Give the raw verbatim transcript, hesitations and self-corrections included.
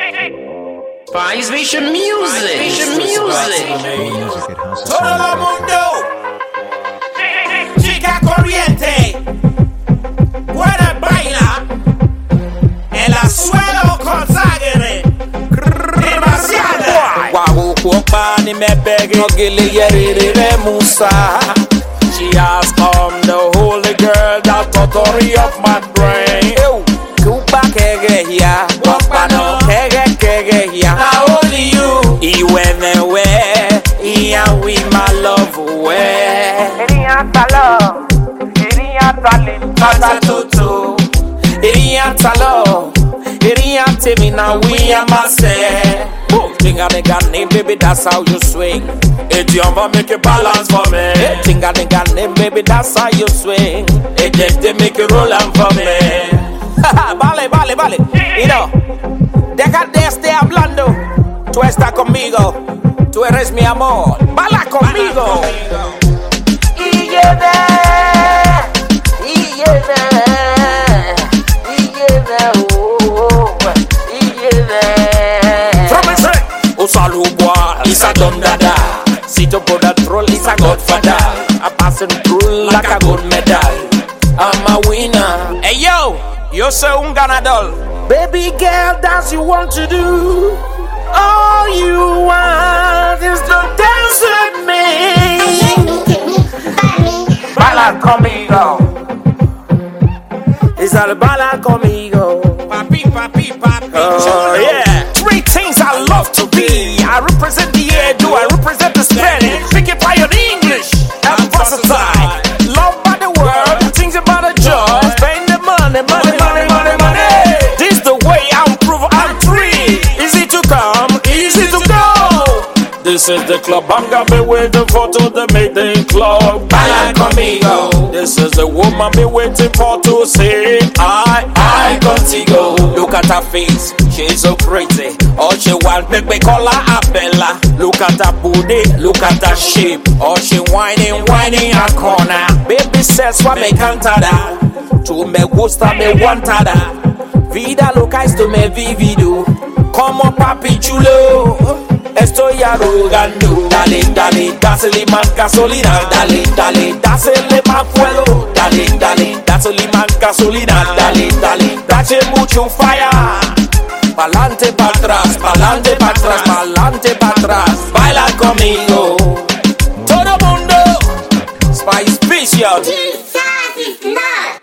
Spice Vision Music. Vision Music. Todo el mundo. Chica corriente. Buena baila. El suelo consagre. Demasiada. Wahu kwokbani me beg no gili yeri re musa. She has come the holy girl that totally of my brain. Kuba kege here, wakbano kege kege here. Now only you. Iwene we, iya we my love we. Iriya talo, iriya tali, Tata tutu, iriya talo, iriya temi na we are myself. Tinga nigga name, baby, that's how you swing. It yumba make a balance for me. Tinga nigga name, baby, that's how you swing. It just they make it roll on for me. Vale, vale, vale. Y no, deja de este hablando. Tú estás conmigo, tú eres mi amor. Bala conmigo. y lleve, y lleve, y lleve, oh, y lleve. From me say, Usalubois, is a done dada. Sit up on that troll, is a godfather. I passing through like a gold medal. I'm a winner. Hey yo, yo soy un ganador. Baby girl, that's you want to do. All you want is to dance with me. Baila conmigo. Is that baila conmigo? Papi, papi, papi. Oh yeah. Three things I love to be. I represent the Edo, I represent the Spanish. Pick it by your English. I'm versatile. Love by the world, things about the joy. Spend the money, money, money, money, money. This the way I'm proof I'm free. Easy to come, easy to go. This is the club I'm gonna be waiting for to the meeting club. Baila conmigo. This is the woman be waiting for to say I, I contigo. Look at her face, she's so crazy. All she want make me call her a Bella. Look at her booty, look at her shape. All she whining, whining a corner. Baby says what me cantada. Tu me gusta, me wantada. Vida loca esto me vivido. Como papi chulo. Estoy arrogando. Dale, dale, dásele más gasolina. Dale, dale, dásele más fuego. Dale, dale, dásele más gasolina. Dale, dale, dale mucho fire. Pa'lante, pa' atrás, pa'lante, pa' atrás, pa'lante, pa' atrás. Baila conmigo. Todo mundo. Spice Vision. Jesus is not.